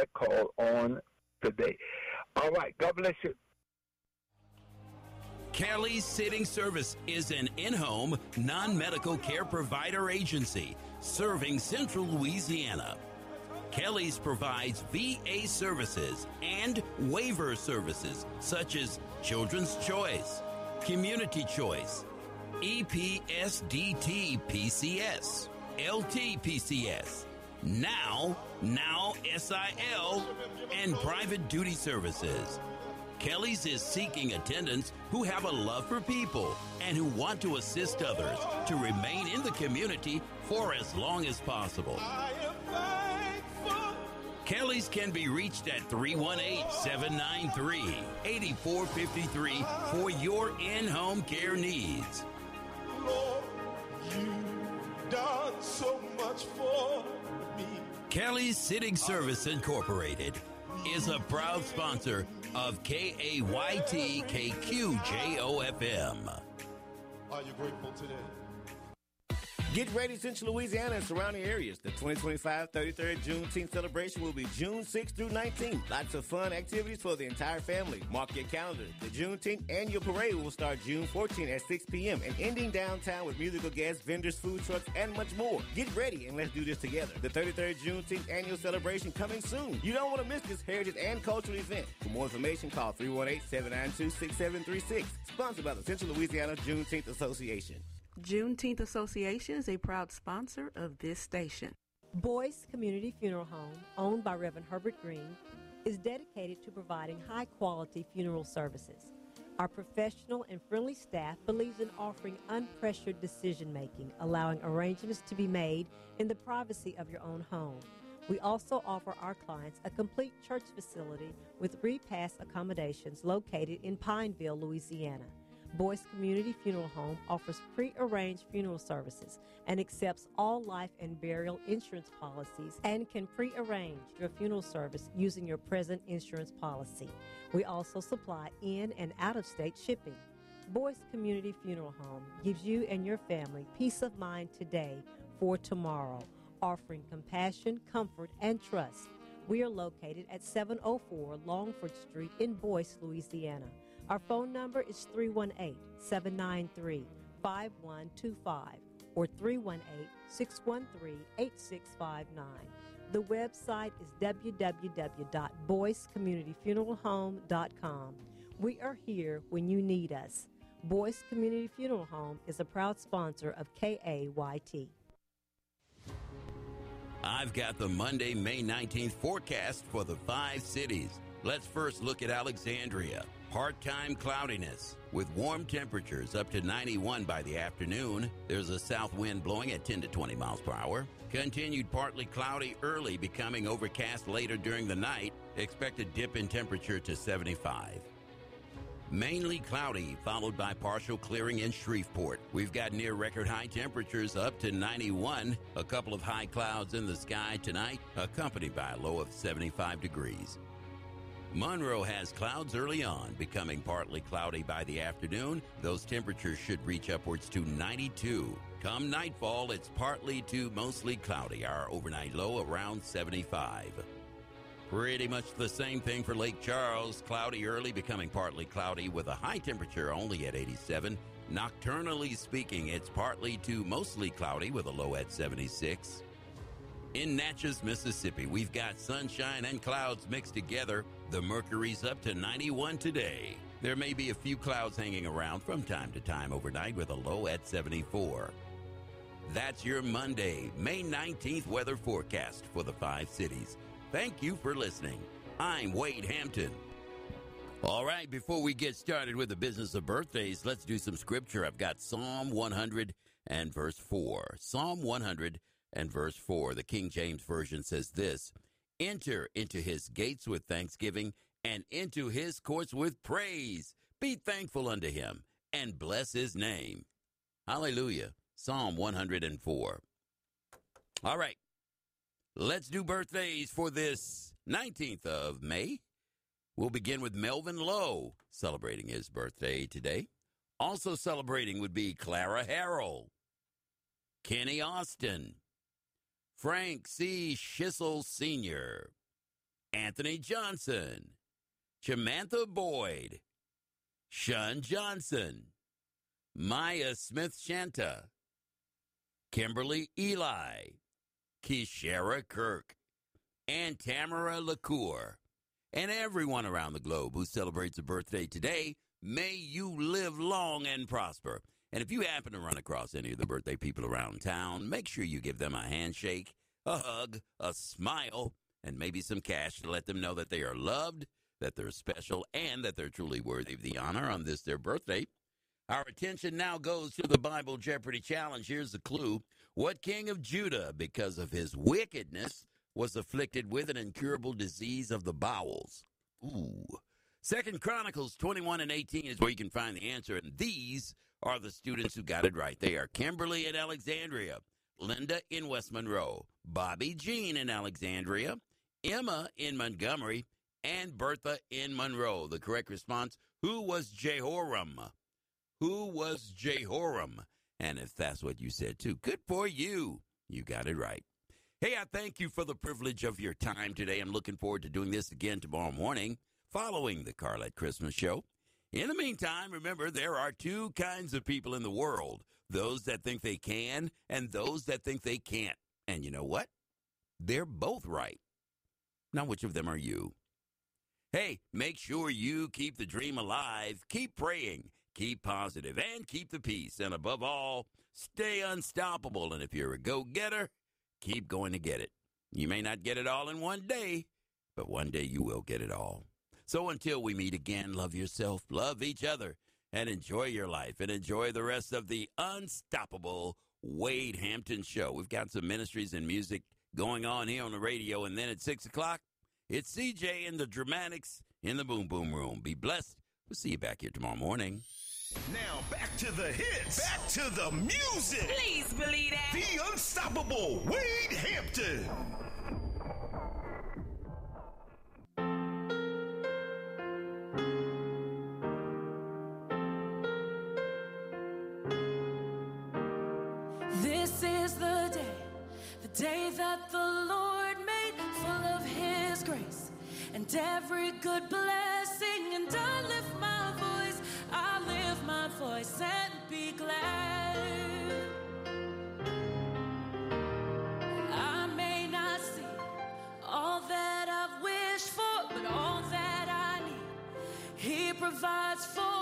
that call on today. All right. God bless you. Kelly's Sitting Service is an in-home, non-medical care provider agency serving Central Louisiana. Kelly's provides VA services and waiver services such as Children's Choice, Community Choice, EPSDT PCS, LT-PCS, Now SIL, and private duty services. Kelly's is seeking attendants who have a love for people and who want to assist others to remain in the community for as long as possible. Kelly's can be reached at 318-793-8453 for your in-home care needs. Lord, you've done so much for me. Kelly's Sitting Service Incorporated is a proud sponsor of KAYT KQJOFM. Are you grateful today? Get ready, Central Louisiana and surrounding areas. The 2025 33rd Juneteenth celebration will be June 6th through 19th. Lots of fun activities for the entire family. Mark your calendar. The Juneteenth annual parade will start June 14th at 6 p.m. and ending downtown with musical guests, vendors, food trucks, and much more. Get ready and let's do this together. The 33rd Juneteenth annual celebration coming soon. You don't want to miss this heritage and cultural event. For more information, call 318-792-6736. Sponsored by the Central Louisiana Juneteenth Association. Juneteenth Association is a proud sponsor of this station. Boyce Community Funeral Home, owned by Reverend Herbert Green, is dedicated to providing high-quality funeral services. Our professional and friendly staff believes in offering unpressured decision-making, allowing arrangements to be made in the privacy of your own home. We also offer our clients a complete church facility with repast accommodations located in Pineville, Louisiana. Boyce Community Funeral Home offers pre-arranged funeral services and accepts all life and burial insurance policies and can pre-arrange your funeral service using your present insurance policy. We also supply in- and out-of-state shipping. Boyce Community Funeral Home gives you and your family peace of mind today for tomorrow, offering compassion, comfort, and trust. We are located at 704 Longford Street in Boyce, Louisiana. Our phone number is 318-793-5125 or 318-613-8659. The website is www.boycecommunityfuneralhome.com. We are here when you need us. Boyce Community Funeral Home is a proud sponsor of KAYT. I've got the Monday, May 19th forecast for the 5 cities. Let's first look at Alexandria. Part-time cloudiness with warm temperatures up to 91 by the afternoon. There's a south wind blowing at 10 to 20 miles per hour. Continued partly cloudy early, becoming overcast later during the night. Expect a dip in temperature to 75. Mainly cloudy, followed by partial clearing in Shreveport. We've got near record high temperatures up to 91. A couple of high clouds in the sky tonight, accompanied by a low of 75 degrees. Monroe has clouds early on, becoming partly cloudy by the afternoon. Those temperatures should reach upwards to 92. Come nightfall, it's partly to mostly cloudy. Our overnight low around 75. Pretty much the same thing for Lake Charles. Cloudy early, becoming partly cloudy with a high temperature only at 87. Nocturnally speaking, it's partly to mostly cloudy with a low at 76. In Natchez, Mississippi, we've got sunshine and clouds mixed together. The mercury's up to 91 today. There may be a few clouds hanging around from time to time overnight with a low at 74. That's your Monday, May 19th weather forecast for the 5 cities. Thank you for listening. I'm Wade Hampton. All right, before we get started with the business of birthdays, let's do some scripture. I've got Psalm 100 and verse 4. Psalm 100 and verse 4, the King James Version says this: Enter into his gates with thanksgiving and into his courts with praise. Be thankful unto him and bless his name. Hallelujah. Psalm 104. All right, let's do birthdays for this 19th of May. We'll begin with Melvin Lowe, celebrating his birthday today. Also celebrating would be Clara Harrell, Kenny Austin, Frank C. Schissel Sr., Anthony Johnson, Chamantha Boyd, Sean Johnson, Maya Smith-Shanta, Kimberly Eli, Kishara Kirk, and Tamara LaCour, and everyone around the globe who celebrates a birthday today. May you live long and prosper. And if you happen to run across any of the birthday people around town, make sure you give them a handshake, a hug, a smile, and maybe some cash to let them know that they are loved, that they're special, and that they're truly worthy of the honor on this, their birthday. Our attention now goes to the Bible Jeopardy Challenge. Here's the clue. What king of Judah, because of his wickedness, was afflicted with an incurable disease of the bowels? Ooh. 2 Chronicles 21:18 is where you can find the answer. And these are the students who got it right. They are Kimberly in Alexandria, Linda in West Monroe, Bobby Jean in Alexandria, Emma in Montgomery, and Bertha in Monroe. The correct response, who was Jehoram? Who was Jehoram? And if that's what you said too, good for you. You got it right. Hey, I thank you for the privilege of your time today. I'm looking forward to doing this again tomorrow morning following the Carlette Christmas show. In the meantime, remember, there are two kinds of people in the world, those that think they can and those that think they can't. And you know what? They're both right. Now, which of them are you? Hey, make sure you keep the dream alive, keep praying, keep positive, and keep the peace. And above all, stay unstoppable. And if you're a go-getter, keep going to get it. You may not get it all in one day, but one day you will get it all. So until we meet again, love yourself, love each other, and enjoy your life, and enjoy the rest of the unstoppable Wade Hampton Show. We've got some ministries and music going on here on the radio, and then at 6 o'clock, it's CJ and the Dramatics in the Boom Boom Room. Be blessed. We'll see you back here tomorrow morning. Now back to the hits. Back to the music. Please believe that. The unstoppable Wade Hampton. This is the day that the Lord made, full of His grace and every good blessing. And I lift my voice and be glad. I may not see all that I've wished for, but all that I need, He provides for.